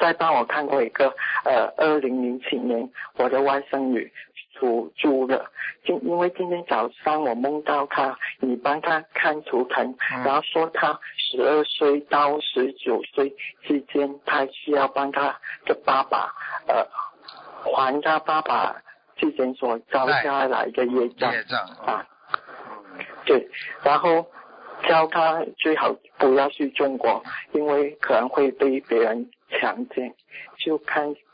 再帮我看过一个2007年我的外甥女属猪的，因为今天早上我梦到她，你帮她看图腾，然后说她12岁到19岁之间，她需要帮她的爸爸还她爸爸之前所招下来的业障啊，对，然后叫她最好不要去中国，因为可能会被别人强奸，就看